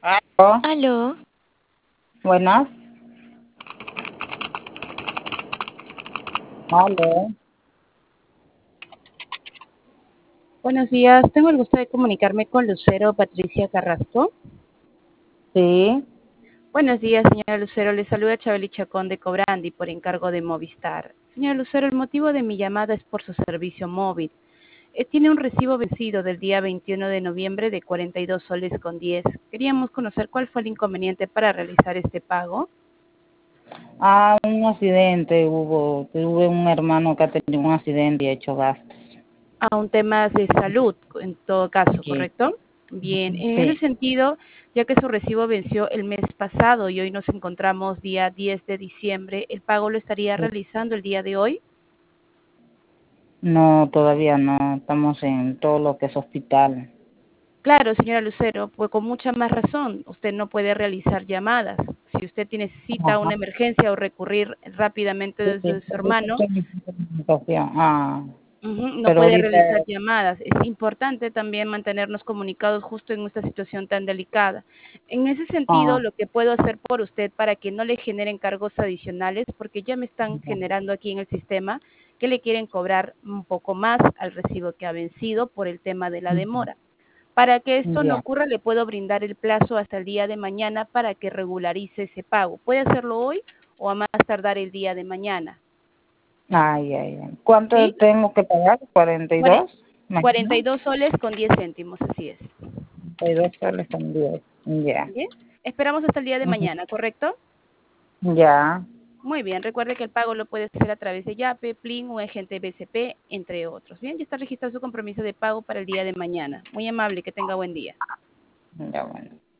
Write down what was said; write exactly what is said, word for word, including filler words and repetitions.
Aló, Aló, buenas. Aló, Buenos días, tengo el gusto de comunicarme con Lucero Patricia Carrasco. sí, Buenos días, señora Lucero. Le saluda Chabeli Chacón de Cobrandi por encargo de Movistar. Señora Lucero, el motivo de mi llamada es por su servicio móvil. Eh, tiene un recibo vencido del día veintiuno de noviembre de cuarenta y dos soles con diez. Queríamos conocer cuál fue el inconveniente para realizar este pago. ah, un accidente hubo. Tuve un hermano que ha tenido un accidente y ha hecho gastos. A un tema de salud, en todo caso, Sí, ¿correcto? Bien, en ese sí, sentido, ya que su recibo venció el mes pasado y hoy nos encontramos día diez de diciembre, ¿el pago lo estaría sí. realizando el día de hoy? No, todavía no. Estamos en todo lo que es hospital. Claro, señora Lucero, pues con mucha más razón, usted no puede realizar llamadas. Si usted necesita Ajá. una emergencia o recurrir rápidamente Sí, desde sí, su por eso hermano, estoy en comunicación. Ah, ujú, no pero puede ahorita, realizar llamadas. Es importante también mantenernos comunicados justo en esta situación tan delicada. En ese sentido, ah, lo que puedo hacer por usted para que no le generen cargos adicionales, porque ya me están generando aquí en el sistema que le quieren cobrar un poco más al recibo que ha vencido por el tema de la demora. Para que esto no ya. ocurra, le puedo brindar el plazo hasta el día de mañana para que regularice ese pago. Puede hacerlo hoy o a más tardar el día de mañana. Ay, ay, ay. ¿Cuánto ¿Sí? tengo que pagar? ¿cuarenta y Cuare- dos? Mañana. cuarenta y dos soles con diez céntimos, así es. cuarenta y dos soles con diez. Ya. Bien. Esperamos hasta el día de Ujú. mañana, ¿correcto? Ya. Muy bien. Recuerde que el pago lo puede hacer a través de Yape, Plin, un agente B C P, entre otros. Bien, ya está registrado su compromiso de pago para el día de mañana. Muy amable, que tenga buen día. Ya, bueno.